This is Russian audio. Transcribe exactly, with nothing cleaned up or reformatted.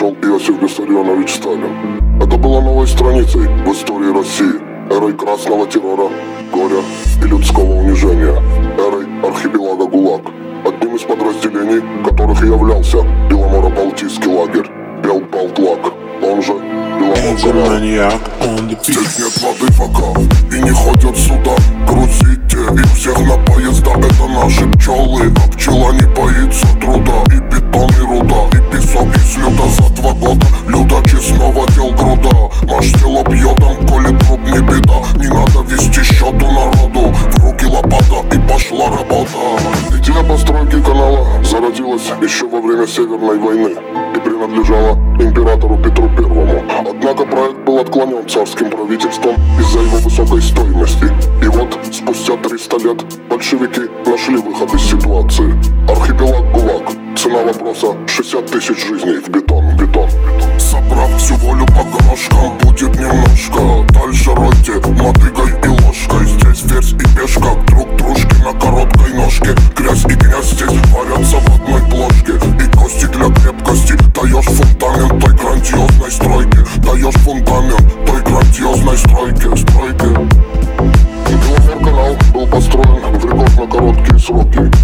пришел Иосиф Виссарионович Сталин. Это было новой страницей в истории России, эрой красного террора, горя и людского унижения, эрой архипелага ГУЛАГ, одним из подразделений которых и являлся Беломоро-Балтийский лагерь Белбалтлаг, он же Беломор-Канал. Здесь нет воды пока и не ходят сюда. Грузите их всех на поезда, это наши пчелы. А пчела не боится труда, и бетон, и руда, и песок, и слюда. За два года люда честного дел груда. Маш тело бьетом, коли труп не беда. Не надо вести счету народу, в руки лопата и пошла работа. Идея постройки канала зародилась еще во время Северной войны и принадлежала императору Петру Первому. Однако проект был отклонен царским правительством из-за его высокой стоимости. И вот спустя триста лет большевики нашли выход из ситуации. Архипелаг ГУЛАГ. Цена вопроса шестьдесят тысяч жизней в бетон, в бетон. Собрав всю волю по грошкам, будет немножко. Дальше ройте мотыгой и ложкой. Здесь ферзь и пешка друг дружки на короткой ножке. Грязь и князь здесь варятся в одной плошке. И кости для крепкости. Даешь фундамент той грандиозной стройки. Даешь фундамент той грандиозной стройки, стройки. Беломор-канал был построен в рекордно короткие сроки.